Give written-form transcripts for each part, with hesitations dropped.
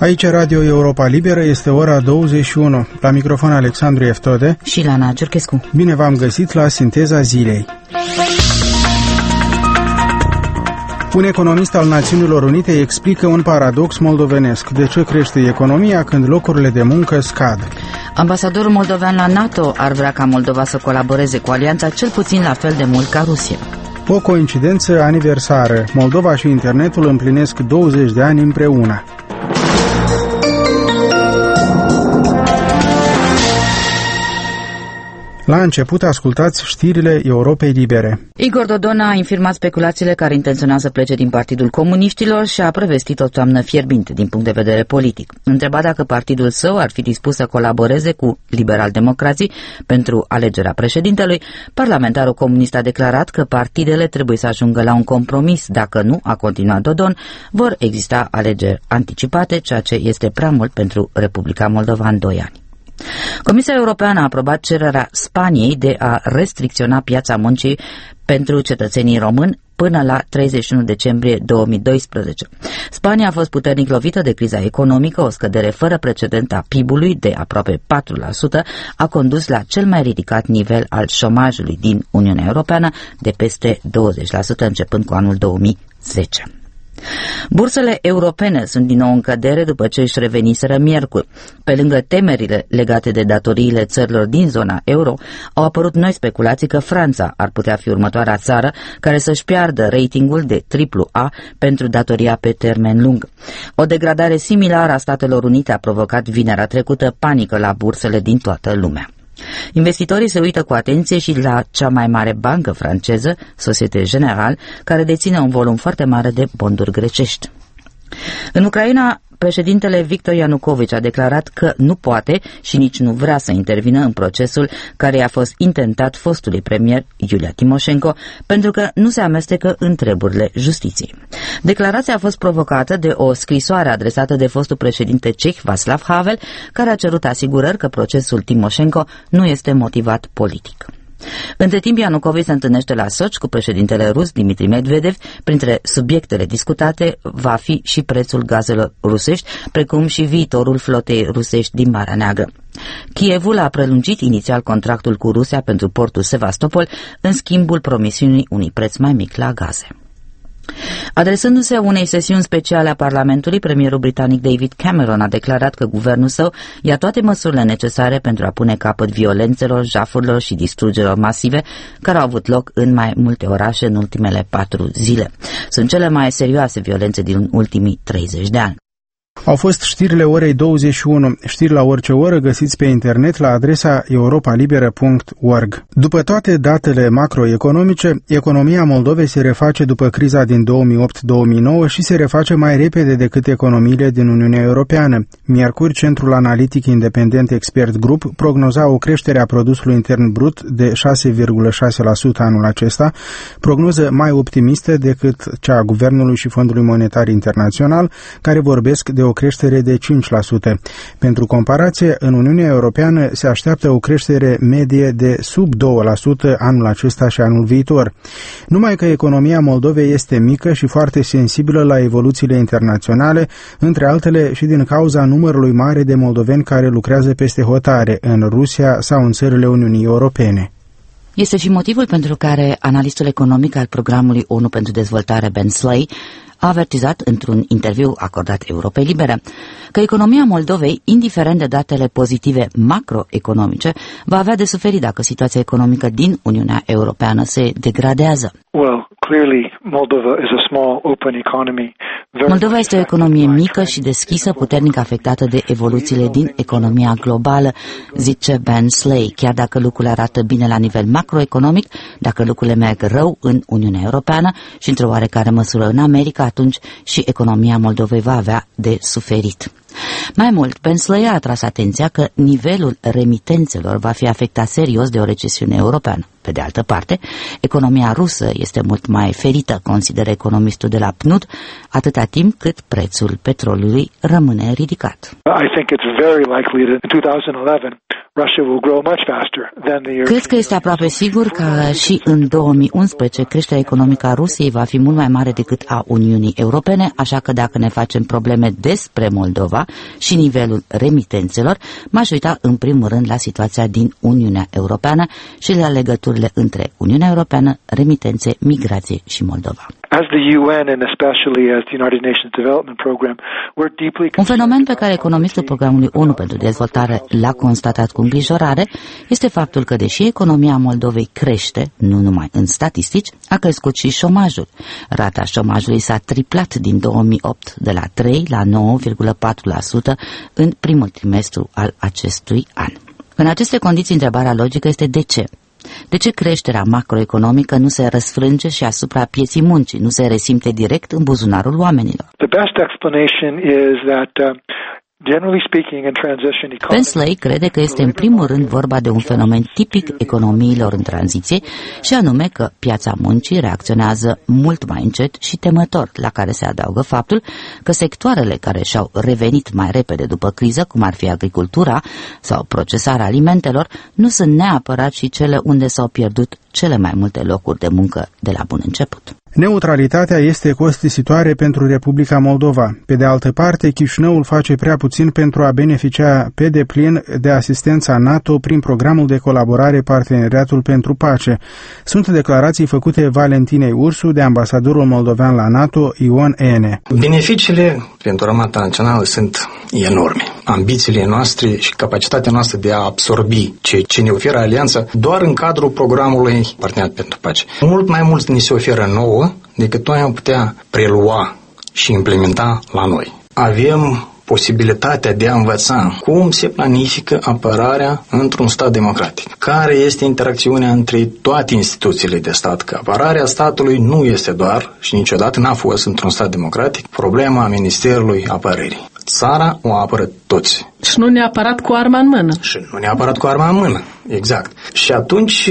Aici Radio Europa Liberă, este ora 21. La microfon Alexandru Eftode și Lana Giurchescu. Bine v-am găsit la Sinteza Zilei. Un economist al Națiunilor Unite explică un paradox moldovenesc. De ce crește economia când locurile de muncă scad? Ambasadorul moldovean la NATO ar vrea ca Moldova să colaboreze cu alianța cel puțin la fel de mult ca Rusia. O coincidență aniversară. Moldova și internetul împlinesc 20 de ani împreună. La început ascultați știrile Europei Libere. Igor Dodon a infirmat speculațiile care intenționează să plece din Partidul Comuniștilor și a prevestit o toamnă fierbinte din punct de vedere politic. Întrebat dacă partidul său ar fi dispus să colaboreze cu liberal-democrații pentru alegerea președintelui, parlamentarul comunist a declarat că partidele trebuie să ajungă la un compromis. Dacă nu, a continuat Dodon, vor exista alegeri anticipate, ceea ce este prea mult pentru Republica Moldova în 2 ani. Comisia Europeană a aprobat cererea Spaniei de a restricționa piața muncii pentru cetățenii români până la 31 decembrie 2012. Spania a fost puternic lovită de criza economică, o scădere fără precedent a PIB-ului de aproape 4% a condus la cel mai ridicat nivel al șomajului din Uniunea Europeană de peste 20% începând cu anul 2010. Bursele europene sunt din nou în cădere după ce își reveniseră miercuri. Pe lângă temerile legate de datoriile țărilor din zona euro, au apărut noi speculații că Franța ar putea fi următoarea țară care să-și piardă ratingul de AAA pentru datoria pe termen lung. O degradare similară a Statelor Unite a provocat vinerea trecută panică la bursele din toată lumea. Investitorii se uită cu atenție și la cea mai mare bancă franceză, Société Générale, care deține un volum foarte mare de bonduri grecești. În Ucraina, președintele Victor Ianukovici a declarat că nu poate și nici nu vrea să intervină în procesul care i-a fost intentat fostului premier Iulia Timoșenko pentru că nu se amestecă în treburile justiției. Declarația a fost provocată de o scrisoare adresată de fostul președinte ceh Václav Havel, care a cerut asigurări că procesul Timoșenko nu este motivat politic. Între timp, Ianukovici se întâlnește la Sochi cu președintele rus Dmitri Medvedev. Printre subiectele discutate va fi și prețul gazelor rusești, precum și viitorul flotei rusești din Marea Neagră. Kievul a prelungit inițial contractul cu Rusia pentru portul Sevastopol în schimbul promisiunii unui preț mai mic la gaze. Adresându-se unei sesiuni speciale a Parlamentului, premierul britanic David Cameron a declarat că guvernul său ia toate măsurile necesare pentru a pune capăt violențelor, jafurilor și distrugerilor masive care au avut loc în mai multe orașe în ultimele 4 zile. Sunt cele mai serioase violențe din ultimii 30 de ani. Au fost știrile orei 21. Știri la orice oră găsiți pe internet la adresa europalibera.org. După toate datele macroeconomice, economia Moldovei se reface după criza din 2008-2009 și se reface mai repede decât economiile din Uniunea Europeană. Miercuri, Centrul Analitic Independent Expert Group prognoza o creștere a produsului intern brut de 6,6% anul acesta, prognoză mai optimistă decât cea a Guvernului și Fondului Monetar Internațional, care vorbesc de o creștere de 5%. Pentru comparație, în Uniunea Europeană se așteaptă o creștere medie de sub 2% anul acesta și anul viitor. Numai că economia Moldovei este mică și foarte sensibilă la evoluțiile internaționale, între altele și din cauza numărului mare de moldoveni care lucrează peste hotare în Rusia sau în țările Uniunii Europene. Este și motivul pentru care analistul economic al Programului ONU pentru Dezvoltare Ben Slay a avertizat într-un interviu acordat Europei Libere că economia Moldovei, indiferent de datele pozitive macroeconomice, va avea de suferit dacă situația economică din Uniunea Europeană se degradează. Moldova este o economie mică și deschisă, puternic afectată de evoluțiile din economia globală, zice Ben Slay. Chiar dacă lucrurile arată bine la nivel macroeconomic, dacă lucrurile merg rău în Uniunea Europeană și într-o oarecare măsură în America, atunci și economia Moldovei va avea de suferit. Mai mult, Ben Slay a atras atenția că nivelul remitențelor va fi afectat serios de o recesiune europeană. Pe de altă parte, economia rusă este mult mai ferită, consideră economistul de la PNUD, atâta timp cât prețul petrolului rămâne ridicat. Cred că este aproape sigur că și în 2011 creșterea economică a Rusiei va fi mult mai mare decât a Uniunii Europene, așa că dacă ne facem probleme despre Moldova, Moldova și nivelul remitențelor, m-aș uita în primul rând la situația din Uniunea Europeană și la legăturile între Uniunea Europeană, remitențe, migrație și Moldova. Un fenomen pe care economistul Programului ONU pentru Dezvoltare l-a constatat cu îngrijorare este faptul că, deși economia Moldovei crește, nu numai în statistici, a crescut și șomajul. Rata șomajului s-a triplat din 2008, de la 3 la 9,4% în primul trimestru al acestui an. În aceste condiții, întrebarea logică este de ce? De ce creșterea macroeconomică nu se răsfrânge și asupra pieții muncii, nu se resimte direct în buzunarul oamenilor? Pensley crede că este în primul rând vorba de un fenomen tipic economiilor în tranziție și anume că piața muncii reacționează mult mai încet și temător, la care se adaugă faptul că sectoarele care și-au revenit mai repede după criză, cum ar fi agricultura sau procesarea alimentelor, nu sunt neapărat și cele unde s-au pierdut cele mai multe locuri de muncă de la bun început. Neutralitatea este costisitoare pentru Republica Moldova. Pe de altă parte, Chișinăul face prea puțin pentru a beneficia pe deplin de asistența NATO prin programul de colaborare Parteneriatul pentru Pace. Sunt declarații făcute Valentinei Ursu de ambasadorul moldovean la NATO, Ion Ene. Beneficiile pentru armata națională sunt enorme. Ambițiile noastre și capacitatea noastră de a absorbi ce ne oferă alianța doar în cadrul programului Parteneriat pentru Pace. Mult mai mult ni se oferă nouă decât noi am putea prelua și implementa la noi. Avem posibilitatea de a învăța cum se planifică apărarea într-un stat democratic. Care este interacțiunea între toate instituțiile de stat? Că apărarea statului nu este doar și niciodată n-a fost într-un stat democratic problema Ministerului Apărării. Țara o apără toți. Și nu neapărat cu arma în mână. Și nu neapărat cu arma în mână, exact. Și atunci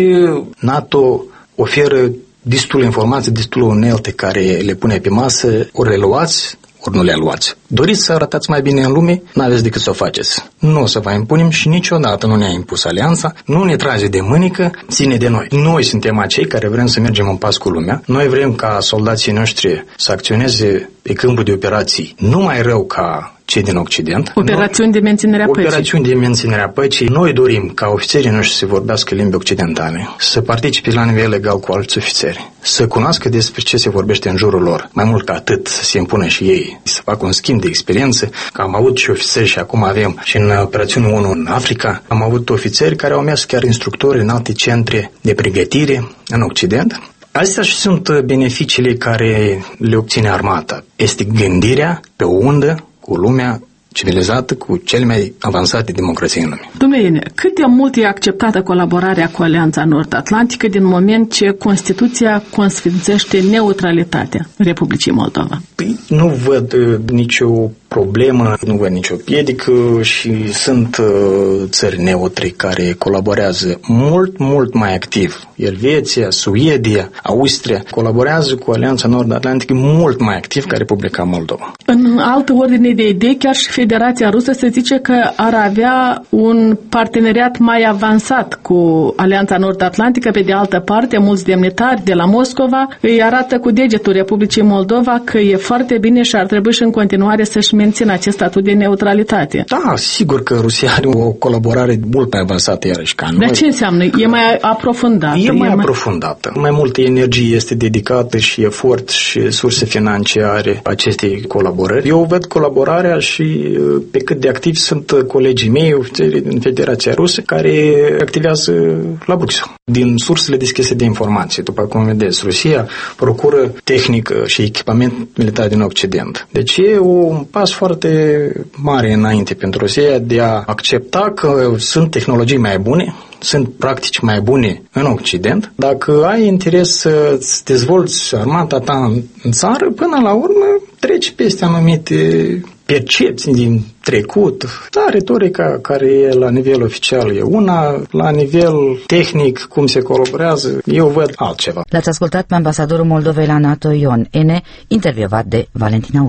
NATO oferă destule informații, destule unelte care le pune pe masă, ori le luați, ori nu le luați. Doriți să arătați mai bine în lume, n-aveți decât să o faceți. Nu o să vă impunem și niciodată nu ne-a impus alianța, nu ne trage de mânică, ține de noi. Noi suntem acei care vrem să mergem în pas cu lumea, noi vrem ca soldații noștri să acționeze pe câmpul de operații nu mai rău ca cei din Occident. Operațiuni de menținere a păcii. Operațiuni de menținere a păcii. Noi dorim ca ofițerii noștri să vorbească limbi occidentale, să participe la nivel legal cu alți ofițeri, să cunoască despre ce se vorbește în jurul lor. Mai mult ca atât, să se impună și ei, să facă un schimb de experiență, că am avut și ofițeri și acum avem și în operațiunea ONU în Africa, am avut ofițeri care au mers chiar instructori în alte centre de pregătire în Occident. Astea și sunt beneficiile care le obține armata. Este gândirea pe o undă cu lumea civilizată, cu cele mai avansate democrații în lume. Domnule, cât de mult e acceptată colaborarea cu Alianța Nord-Atlantică din moment ce Constituția consfințește neutralitatea Republicii Moldova? Păi, nu văd nicio problemă, nu văd nicio piedică și sunt țări neutre care colaborează mult mai activ. Elveția, Suedia, Austria colaborează cu Alianța Nord-Atlantică mult mai activ ca Republica Moldova. În altă ordine de idei, chiar și Federația Rusă se zice că ar avea un parteneriat mai avansat cu Alianța Nord-Atlantică. Pe de altă parte, mulți demnitari de la Moscova îi arată cu degetul Republicii Moldova că e foarte bine și ar trebui și în continuare să-și mențină acest statut de neutralitate. Da, sigur că Rusia are o colaborare mult mai avansată iarăși ca noi. Dar ce înseamnă? E mai aprofundată? E mai aprofundată. Mai multă energie este dedicată și efort și surse financiare acestei colaborări. Eu văd colaborarea și pe cât de activi sunt colegii mei, ofițeri din Federația Rusă, care activează la Bruxelles. Din sursele deschise de informații, după cum vedeți, Rusia procură tehnică și echipament militar din Occident. Deci e un pas foarte mare înainte pentru Rusia de a accepta că sunt tehnologii mai bune, sunt practici mai bune în Occident. Dacă ai interes să dezvolți armata ta în țară, până la urmă treci peste anumite percepții din trecut. Da, retorica care e la nivel oficial e una, la nivel tehnic, cum se colaborează, eu văd altceva. L-ați ascultat pe ambasadorul Moldovei la NATO, Ion Ene, intervievat de Valentina Ursu.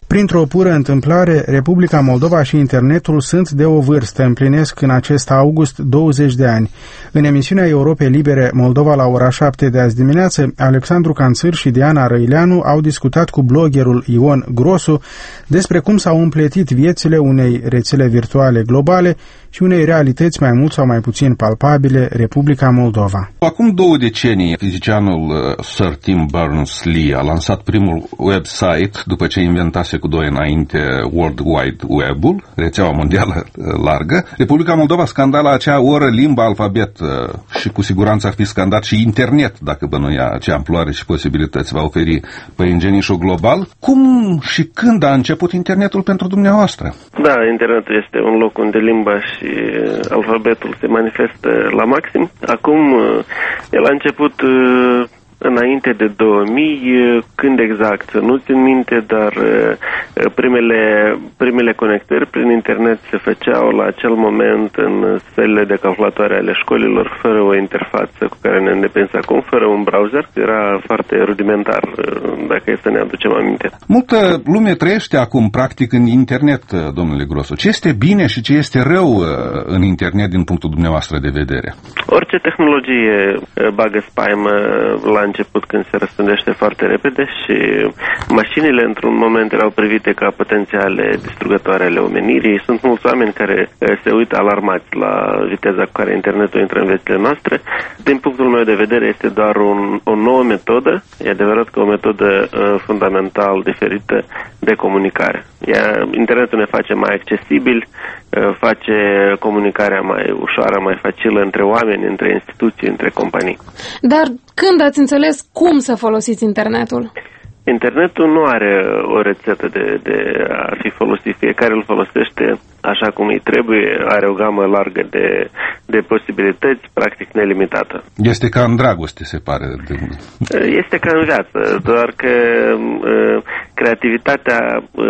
Printr-o pură întâmplare, Republica Moldova și internetul sunt de o vârstă, împlinesc în acest august 20 de ani. În emisiunea Europei Libere Moldova la ora 7 de azi dimineață, Alexandru Canțâr și Diana Răileanu au discutat cu bloggerul Ion Grosu despre cum s-au împletit viețile unei rețele virtuale globale și unei realități mai mult sau mai puțin palpabile, Republica Moldova. Acum 2 decenii, fizicianul Sir Tim Berners-Lee a lansat primul website după ce inventase cu 2 înainte World Wide Web-ul, rețeaua mondială largă. Republica Moldova scanda la acea oră limba alfabet și cu siguranță ar fi scandat și internet dacă bănuia ce amploare și posibilități va oferi păiengenișul global. Cum și când a început internetul pentru dumneavoastră? Da, internetul este un loc unde limba și alfabetul se manifestă la maxim. Acum, el a început înainte de 2000, când exact, să nu țin minte, dar primele conectări prin internet se făceau la acel moment în sălile de calculatoare ale școlilor, fără o interfață cu care ne îndepinse acum, fără un browser. Era foarte rudimentar, dacă e să ne aducem aminte. Multă lume trăiește acum, practic, în internet, domnule Grosu. Ce este bine și ce este rău în internet din punctul dumneavoastră de vedere? Orice tehnologie bagă spaimă la început când se răspândește foarte repede și mașinile într-un moment erau privite ca potențiale distrugătoare ale omenirii. Sunt mulți oameni care se uită alarmați la viteza cu care internetul intră în viețile noastre. Din punctul meu de vedere este doar o nouă metodă. E adevărat că o metodă fundamental diferită de comunicare. Internetul ne face mai accesibil, face comunicarea mai ușoară, mai facilă între oameni, între instituții, între companii. Dar când ați înțeles cum să folosiți internetul? Internetul nu are o rețetă de a fi folosit. Fiecare îl folosește așa cum îi trebuie, are o gamă largă de posibilități, practic nelimitată. Este ca în dragoste, se pare. Este ca în viață, doar că creativitatea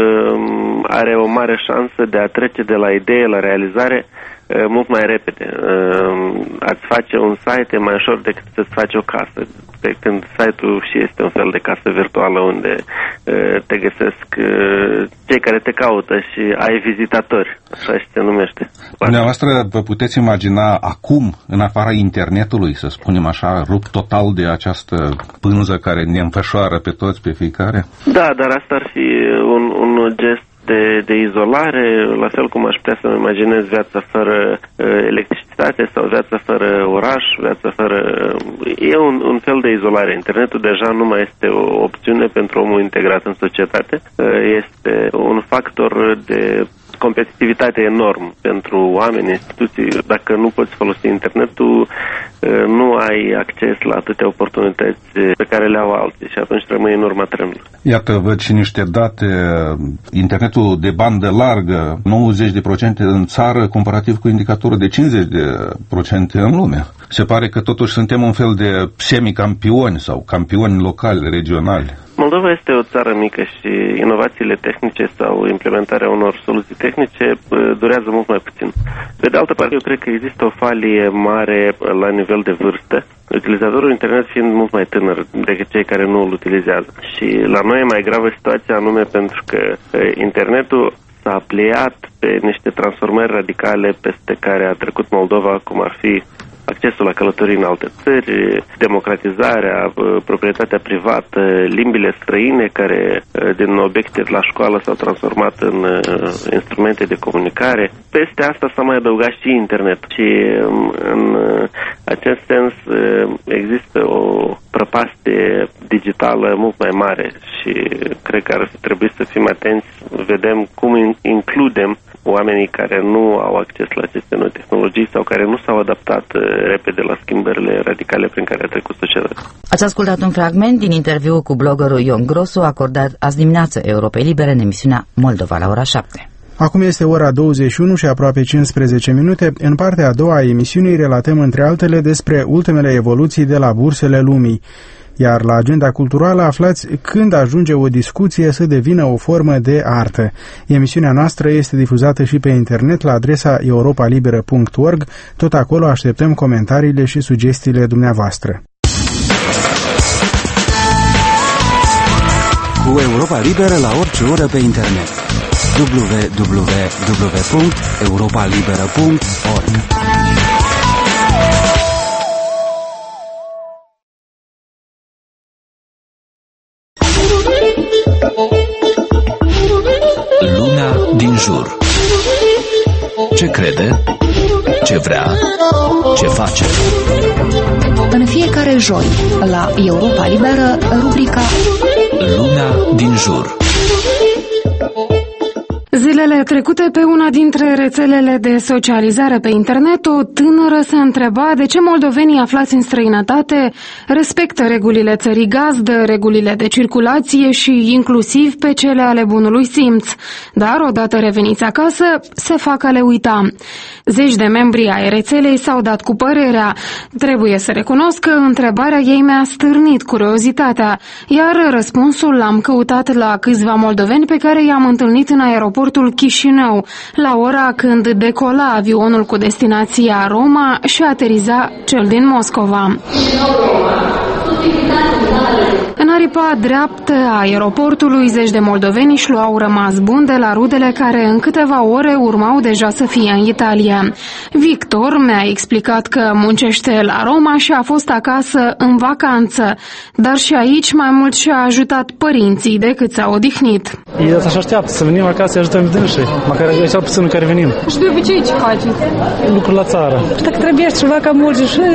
are o mare șansă de a trece de la idee la realizare mult mai repede. Ați face un site e mai ușor decât să-ți faci o casă. Pe când site-ul și este un fel de casă virtuală unde te găsesc cei care te caută și ai vizitatori, așa și se numește. Dumneavoastră vă puteți imagina acum, în afara internetului, să spunem așa, rupt total de această pânză care ne înfășoară pe toți, pe fiecare? Da, dar asta ar fi un gest de izolare, la fel cum aș putea să-mi imaginez viața fără electricitate sau viața fără oraș, viața fără... E un fel de izolare. Internetul deja nu mai este o opțiune pentru omul integrat în societate. Este un factor de competitivitate enorm pentru oameni, instituții. Dacă nu poți folosi internetul, nu ai acces la atâtea oportunități pe care le au alții și atunci rămâi în urma trenului. Iată, văd și niște date. Internetul de bandă largă, 90% în țară, comparativ cu indicatorul de 50% în lume. Se pare că totuși suntem un fel de semicampioni sau campioni locali, regionali. Moldova este o țară mică și inovațiile tehnice sau implementarea unor soluții tehnice durează mult mai puțin. Pe de altă parte, eu cred că există o falie mare la nivel de vârstă, utilizatorul internet fiind mult mai tânăr decât cei care nu îl utilizează. Și la noi e mai gravă situația anume pentru că internetul s-a pliat pe niște transformări radicale peste care a trecut Moldova, cum ar fi accesul la călătorii în alte țări, democratizarea, proprietatea privată, limbile străine care din obiecte la școală s-au transformat în instrumente de comunicare. Peste asta s-a mai adăugat și internet. Și în acest sens există o prăpastie digitală mult mai mare și cred că ar trebui să fim atenți, vedem cum includem oamenii care nu au acces la aceste noi tehnologii sau care nu s-au adaptat repede la schimbările radicale prin care a trecut societatea. Ați ascultat un fragment din interviul cu bloggerul Ion Grosu acordat azi dimineață Europei Libere în emisiunea Moldova la ora 7. Acum este ora 21 și aproape 15 minute. În partea a doua a emisiunii relatăm între altele despre ultimele evoluții de la bursele lumii. Iar la agenda culturală aflați când ajunge o discuție să devină o formă de artă. Emisiunea noastră este difuzată și pe internet la adresa europalibera.org. Tot acolo așteptăm comentariile și sugestiile dumneavoastră. Cu Europa Liberă la orice oră pe internet. www.europalibera.org. Lumea din jur. Ce crede? Ce vrea? Ce face? În fiecare joi, la Europa Liberă, rubrica Lumea din jur. Zilele trecute, pe una dintre rețelele de socializare pe internet, o tânără se întreba de ce moldovenii aflați în străinătate respectă regulile țării gazdă, regulile de circulație și inclusiv pe cele ale bunului simț. Dar, odată reveniți acasă, se fac a le uita. Zeci de membri ai rețelei s-au dat cu părerea. Trebuie să recunosc că întrebarea ei mi-a stârnit curiozitatea, iar răspunsul l-am căutat la câțiva moldoveni pe care i-am întâlnit în aeroportul Chișinău, la ora când decola avionul cu destinația Roma și ateriza cel din Moscova. În aripa dreaptă a aeroportului, zeci de moldoveni își luau rămas bun de la rudele care în câteva ore urmau deja să fie în Italia. Victor mi-a explicat că muncește la Roma și a fost acasă în vacanță, dar și aici mai mult și-a ajutat părinții decât s-a odihnit. Ei asta și așteaptă, să venim acasă să ajutăm dânsii, măcar cel puțin în care venim. Și de obicei ce faceți? Lucruri la țară. Dacă trebuie ceva ca mulți și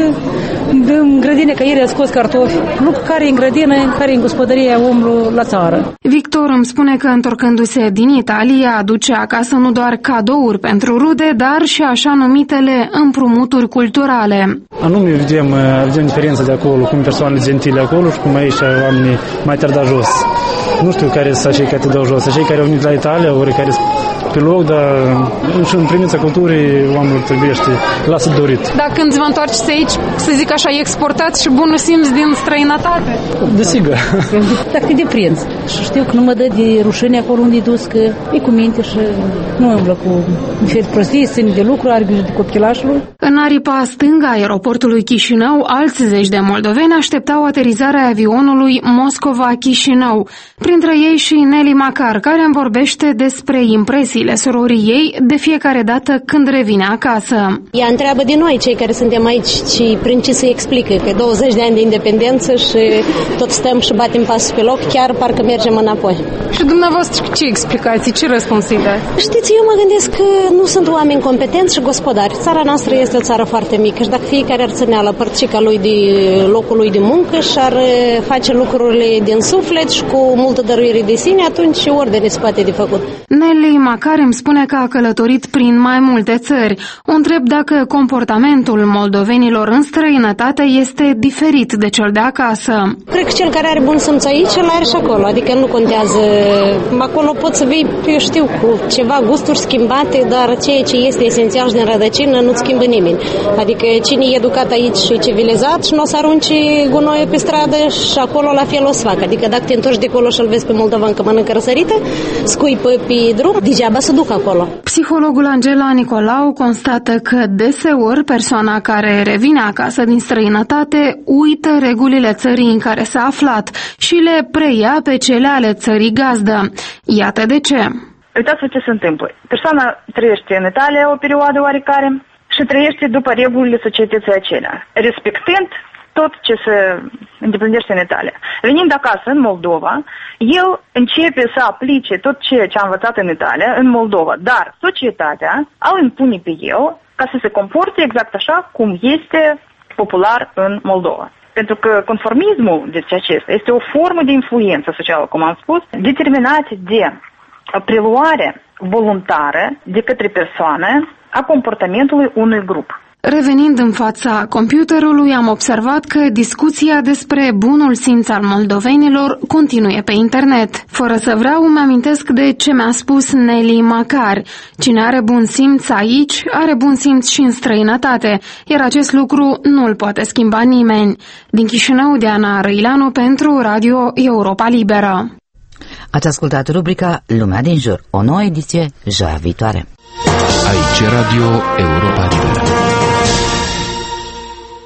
în grădină, că ieri a scos cartofi. Lucru care e în grădină, care e în gospodărie omul la țară. Victor îmi spune că întorcându-se din Italia aduce acasă nu doar cadouri pentru rude, dar și așa numitele împrumuturi culturale. Anume vedem diferența de acolo, cum persoanele gentile acolo și cum aici oamenii mai te-ar da jos. Nu știu care sunt cei care te dau jos, cei care au venit la Italia, ori care pe loc, dar și în privința culturii oamenilor trebuiește, lasă dorit. Dacă când vă întoarceți aici, să zic așa, exportați și bunul simț din străinătate? Desigur. Dacă te deprinzi. Și știu că nu mă dă de rușine acolo unde e dus, că e cu minte și nu umblă cu diferite prostii, ține de lucru, are grijă de copilașul. În aripa stângă a aeroportului Chișinău, alți zeci de moldoveni așteptau aterizarea avionului Moscova-Chișinău. Printre ei și Nelly Macar, care îmi vorbește despre impresiile sororii ei de fiecare dată când revine acasă. Ea întreabă de noi, cei care suntem aici, și prin ce să explică că 20 de ani de independență și tot stăm și batem pasul pe loc, chiar parcă mergem înapoi. Și dumneavoastră ce explicații, ce răspuns îi dați? Știți, eu mă gândesc că nu sunt oameni competenți și gospodari. Țara noastră este o țară foarte mică și dacă fiecare ar ținea la părțica lui de locul lui de muncă și ar face lucrurile din suflet și cu multă dăruire de sine, atunci ordine se poate de făcut. Nelly Macar îmi spune că a călătorit prin mai multe țări. O întreb dacă comportamentul moldovenilor în străinătate este diferit de cel de acasă. Cred că cel care are bun simț aici, îl are și acolo, adică nu contează. Acolo poți să vii, eu știu, cu ceva gusturi schimbate, dar ceea ce este esențial și din rădăcină nu-ți schimbă nimeni. Adică cine e educat aici și civilizat și nu o să arunci gunoiul pe stradă și acolo la fel o să facă. Adică dacă te întorci de acolo și îl vezi pe moldovan că mănâncă răsărită, scuipă pe drum, degeaba să duc acolo. Psihologul Angela Nicolau constată că deseori persoana care revine acasă din străinătate uită regulile țării în care s-a aflat și le preia pe cele ale țării gazdă. Iată de ce. Uitați-vă ce se întâmplă. Persoana trăiește în Italia o perioadă oarecare și trăiește după regulile societății acelea, respectând tot ce se îndeplinește în Italia. Venind acasă, în Moldova, el începe să aplice tot ceea ce a învățat în Italia, în Moldova, dar societatea îl impune pe el ca să se comporte exact așa cum este popular în Moldova. Pentru că conformismul, deci acesta, este o formă de influență socială, cum am spus, determinată de preluare voluntară de către persoană a comportamentului unui grup. Revenind în fața computerului, am observat că discuția despre bunul simț al moldovenilor continuă pe internet. Fără să vreau, îmi amintesc de ce mi-a spus Nelly Macar. Cine are bun simț aici, are bun simț și în străinătate, iar acest lucru nu îl poate schimba nimeni. Din Chișinău, Diana Răileanu pentru Radio Europa Liberă. Ați ascultat rubrica Lumea din jur, o nouă ediție joia viitoare. Aici Radio Europa Liberă.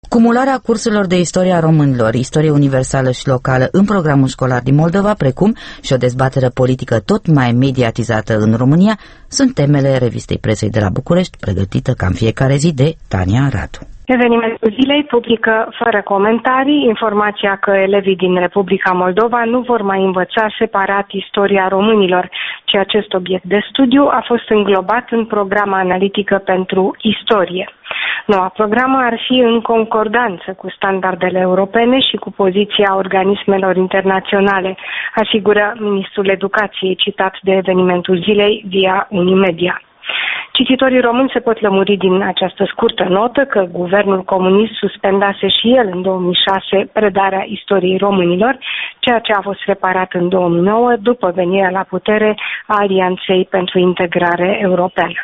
Cumularea cursurilor de istoria românilor, istorie universală și locală în programul școlar din Moldova, precum și o dezbatere politică tot mai mediatizată în România, sunt temele revistei presei de la București, pregătită ca în fiecare zi de Tania Radu. Evenimentul zilei publică fără comentarii informația că elevii din Republica Moldova nu vor mai învăța separat istoria românilor, ci acest obiect de studiu a fost înglobat în programa analitică pentru istorie. Noua programă ar fi în concordanță cu standardele europene și cu poziția organismelor internaționale, asigură ministrul Educației citat de evenimentul zilei via Unimedia. Cititorii români se pot lămuri din această scurtă notă că guvernul comunist suspendase și el în 2006 predarea istoriei românilor, ceea ce a fost reparat în 2009 după venirea la putere a Alianței pentru Integrare Europeană.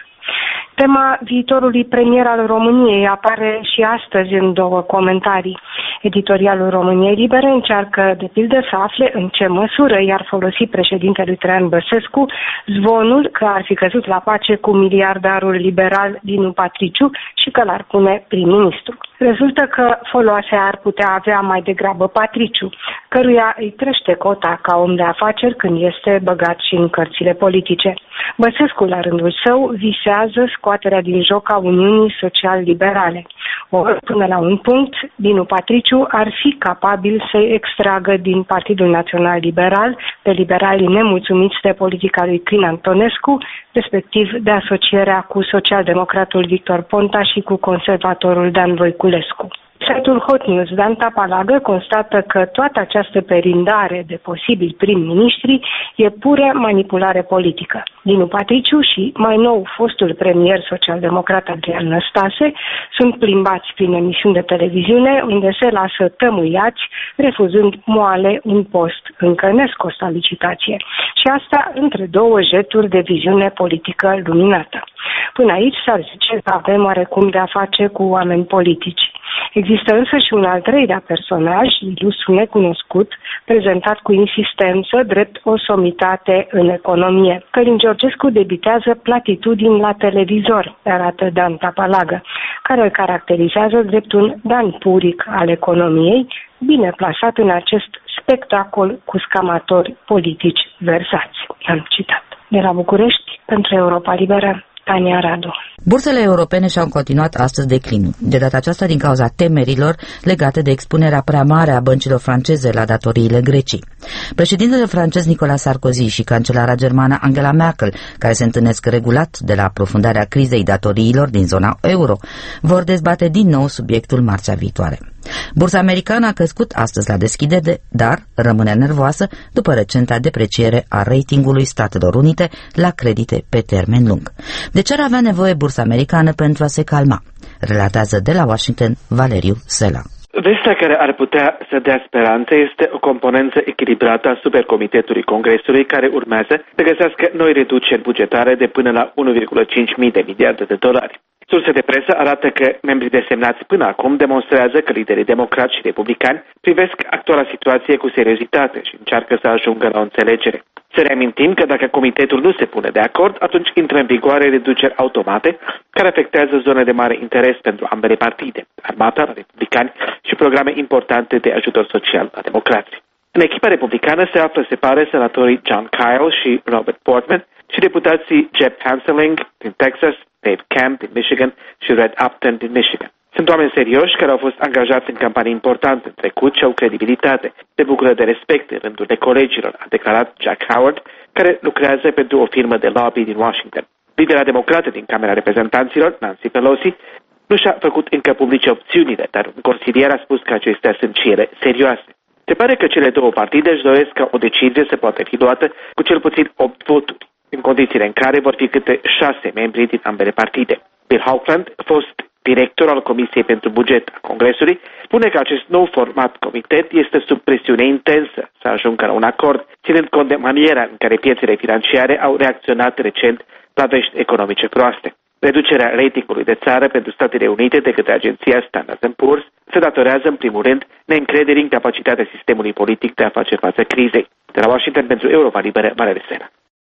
Tema viitorului premier al României apare și astăzi în două comentarii. Editorialul României Libere încearcă, de pildă, să afle în ce măsură i-ar folosi președintelui Traian Băsescu zvonul că ar fi căzut la pace cu miliardarul liberal Dinu Patriciu și că l-ar pune prim-ministru. Rezultă că foloase ar putea avea mai degrabă Patriciu, căruia îi crește cota ca om de afaceri când este băgat și în cărțile politice. Băsescu, la rândul său, visează scoaterea din joc a Uniunii Social-Liberale. Ori, până la un punct, Dinu Patriciu ar fi capabil să extragă din Partidul Național Liberal pe liberalii nemulțumiți de politica lui Crin Antonescu, respectiv de asocierea cu socialdemocratul Victor Ponta și cu conservatorul Dan Voiculescu. Site-ul Hot News Dan Tapalagă constată că toată această perindare de posibili prim-ministri e pură manipulare politică. Dinu Patriciu și, mai nou, fostul premier social-democrat Adrian Năstase sunt plimbați prin emisiuni de televiziune unde se lasă tămâiați, refuzând moale un post încă nescos la licitație. Și asta între două jeturi de viziune politică luminată. Până aici s-ar zice că avem oarecum de a face cu oameni politici. Există însă și un al treilea personaj, ilustru necunoscut, prezentat cu insistență drept o somitate în economie. Călin Georgescu debitează platitudini la televizor, arată Dan Tapalagă, care îl caracterizează drept un Dan Puric al economiei, bine plasat în acest spectacol cu scamatori politici versați. Am citat. De la București, pentru Europa Liberă, Tania Radu. Bursele europene și-au continuat astăzi declinul, de data aceasta din cauza temerilor legate de expunerea prea mare a băncilor franceze la datoriile Greciei. Președintele francez Nicolas Sarkozy și cancelara germană Angela Merkel, care se întâlnesc regulat de la aprofundarea crizei datoriilor din zona euro, vor dezbate din nou subiectul marțea viitoare. Bursa americană a crescut astăzi la deschidere, dar rămâne nervoasă după recenta depreciere a ratingului Statelor Unite la credite pe termen lung. De ce ar avea nevoie bursa americană pentru a se calma? Relatează de la Washington Valeriu Sela. Vestea care ar putea să dea speranță este o componență echilibrată a supercomitetului Congresului care urmează să găsească noi reduceri bugetare de până la 1,5 mii de miliarde de dolari. Surse de presă arată că membrii desemnați până acum demonstrează că liderii democrați și republicani privesc actuala situație cu seriozitate și încearcă să ajungă la o înțelegere. Să reamintim că dacă comitetul nu se pune de acord, atunci intră în vigoare reduceri automate care afectează zone de mare interes pentru ambele partide, armata la republicani și programe importante de ajutor social la democrați. În echipa republicană se află, se pare, senatorii John Kyle și Robert Portman și deputații Jeb Hanseling din Texas, Dave Camp din Michigan și Red Upton din Michigan. Sunt oameni serioși care au fost angajați în campanii importante în trecut și au credibilitate. Se bucură de respect în rândul de colegilor, a declarat Jack Howard, care lucrează pentru o firmă de lobby din Washington. Lidera democrată din Camera Reprezentanților, Nancy Pelosi, nu și-a făcut încă publice opțiunile, dar un consilier a spus că acestea sunt și ele serioase. Se pare că cele două partide își doresc ca o decizie să poată fi luată cu cel puțin 8 voturi, în condițiile în care vor fi câte 6 membri din ambele partide. Bill Hawkland, fost director al Comisiei pentru Buget a Congresului, spune că acest nou format comitet este sub presiune intensă să ajungă la un acord, ținând cont de maniera în care piețele financiare au reacționat recent la vești economice proaste. Reducerea ratingului de țară pentru Statele Unite de către agenția Standard & Poor's se datorează în primul rând neîncrederii în capacitatea sistemului politic de a face față crizei. De la Washington pentru Europa Liberă, Valeriu Sela.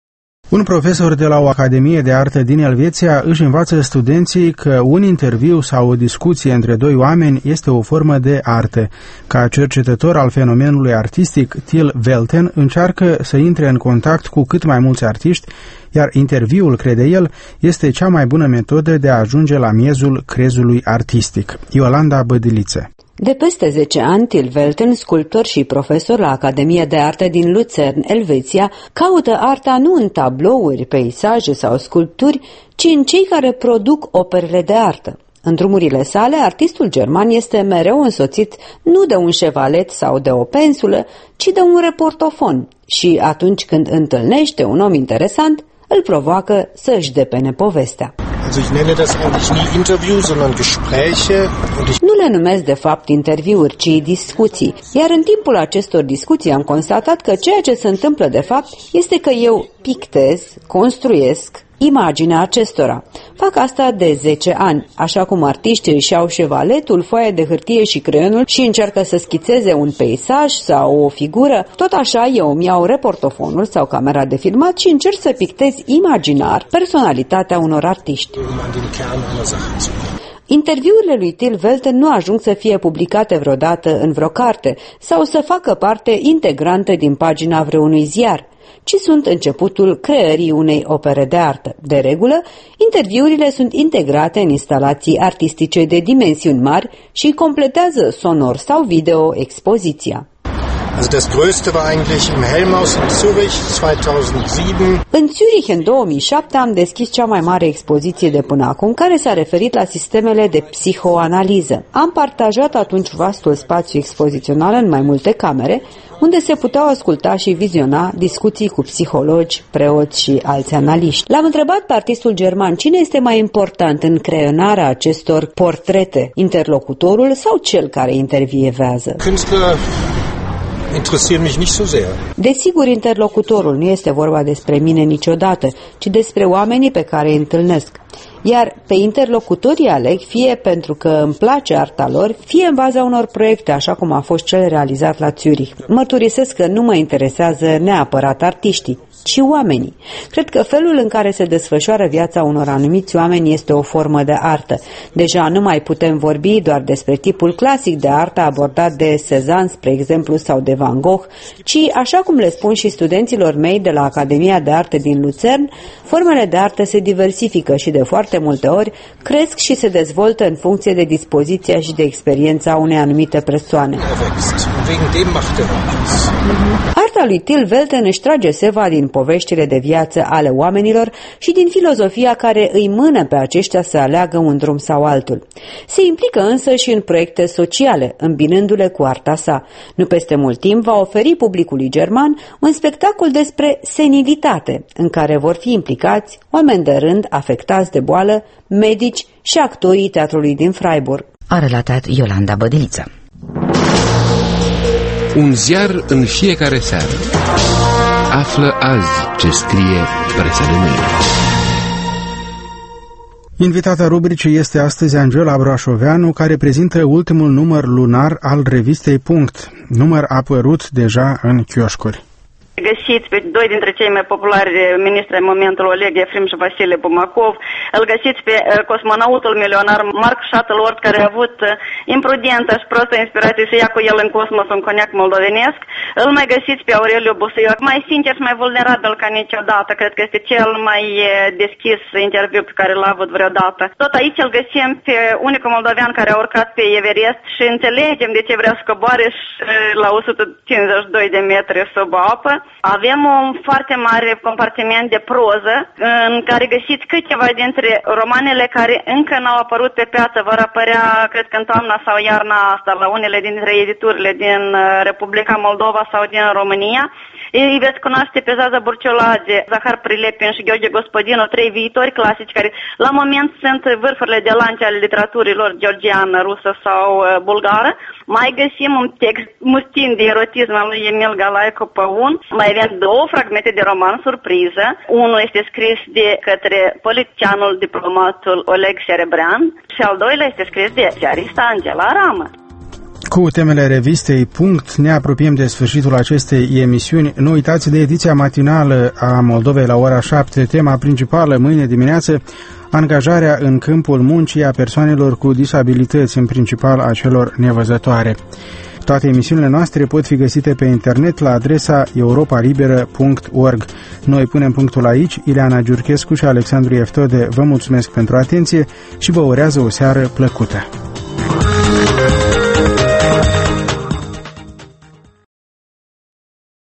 Un profesor de la o academie de artă din Elveția își învață studenții că un interviu sau o discuție între doi oameni este o formă de artă. Ca cercetător al fenomenului artistic, Till Velten încearcă să intre în contact cu cât mai mulți artiști, iar interviul, crede el, este cea mai bună metodă de a ajunge la miezul crezului artistic. Iolanda Bădiliță. De peste 10 ani, Till Velten, sculptor și profesor la Academia de Artă din Luzern, Elveția, caută arta nu în tablouri, peisaje sau sculpturi, ci în cei care produc operele de artă. În drumurile sale, artistul german este mereu însoțit nu de un șevalet sau de o pensulă, ci de un reportofon și atunci când întâlnește un om interesant, îl provoacă să își depene povestea. Nu le numesc de fapt interviuri, ci discuții, iar în timpul acestor discuții am constatat că ceea ce se întâmplă de fapt este că eu pictez, construiesc imaginea acestora. Fac asta de 10 ani, așa cum artiștii își iau șevaletul, foaia de hârtie și creionul și încearcă să schițeze un peisaj sau o figură, tot așa eu îmi iau reportofonul sau camera de filmat și încerc să pictez imaginar personalitatea unor artiști. Interviurile lui Till Velten nu ajung să fie publicate vreodată în vreo carte sau să facă parte integrantă din pagina vreunui ziar, ci sunt începutul creării unei opere de artă. De regulă, interviurile sunt integrate în instalații artistice de dimensiuni mari și completează sonor sau video expoziția. Das größte war eigentlich im Helmhaus in Zürich 2007. În Zürich, în 2007, am deschis cea mai mare expoziție de până acum, care s-a referit la sistemele de psihoanaliză. Am partajat atunci vastul spațiu expozițional în mai multe camere, unde se puteau asculta și viziona discuții cu psihologi, preoți și alți analiști. L-am întrebat pe artistul german cine este mai important în creionarea acestor portrete, interlocutorul sau cel care intervievează. Desigur, interlocutorul, nu este vorba despre mine niciodată, ci despre oamenii pe care îi întâlnesc. Iar pe interlocutorii aleg fie pentru că îmi place arta lor, fie în baza unor proiecte, așa cum a fost cel realizat la Zürich. Mărturisesc că nu mă interesează neapărat artiștii, ci oamenii. Cred că felul în care se desfășoară viața unor anumiți oameni este o formă de artă. Deja nu mai putem vorbi doar despre tipul clasic de artă abordat de Cézanne, spre exemplu, sau de Van Gogh, ci, așa cum le spun și studenților mei de la Academia de Artă din Luzern, formele de artă se diversifică și de foarte multe ori cresc și se dezvoltă în funcție de dispoziția și de experiența unei anumite persoane. Arta lui Till Velten își trage seva din poveștile de viață ale oamenilor și din filozofia care îi mână pe aceștia să aleagă un drum sau altul. Se implică însă și în proiecte sociale, îmbinându-le cu arta sa. Nu peste mult timp va oferi publicului german un spectacol despre senilitate, în care vor fi implicați oameni de rând afectați de boală, medici și actorii teatrului din Freiburg. A relatat Iolanda Bădiliță. Un ziar în fiecare seară. Află azi ce scrie presa de mâine. Invitata rubricii este astăzi Angela Brașoveanu, care prezintă ultimul număr lunar al revistei Punct, număr apărut deja în chioșcuri. Găsiți pe doi dintre cei mai populari ministri în momentul, Oleg Efrim și Vasile Bumakov. Îl găsiți pe cosmonautul milionar Mark Shuttleworth, care a avut imprudentă și prostă inspirație să ia cu el în cosmos un coniac moldovenesc. Îl mai găsiți pe Aureliu Busuioc, mai sincer și mai vulnerabil ca niciodată. Cred că este cel mai deschis interviu pe care l-a avut vreodată. Tot aici îl găsim pe unicul moldovean care a urcat pe Everest și înțelegem de ce vrea să coboare la 152 de metri sub apă. Avem un foarte mare compartiment de proză în care găsiți câteva dintre romanele care încă n-au apărut pe piață, vor apărea, cred că în toamna sau iarna asta, la unele dintre editurile din Republica Moldova sau din România. Îi veți cunoaște pe Zaza Burciolage, Zahar Prilepin și Gheorghe Gospodinu, trei viitori clasici care la moment sunt vârfurile de lance ale literaturilor georgiană, rusă sau bulgară. Mai găsim un text mustin de erotism al lui Emil Galaico Păun. Mai avem două fragmente de roman surpriză. Unul este scris de către politicianul, diplomatul Oleg Serebrean și al doilea este scris de ziarista Angela Ramă. Cu temele revistei Punct ne apropiem de sfârșitul acestei emisiuni. Nu uitați de ediția matinală a Moldovei la ora 7, tema principală mâine dimineață, angajarea în câmpul muncii a persoanelor cu disabilități, în principal a celor nevăzătoare. Toate emisiunile noastre pot fi găsite pe internet la adresa europalibera.org. Noi punem punctul aici. Ileana Giurchescu și Alexandru Eftode vă mulțumesc pentru atenție și vă urează o seară plăcută.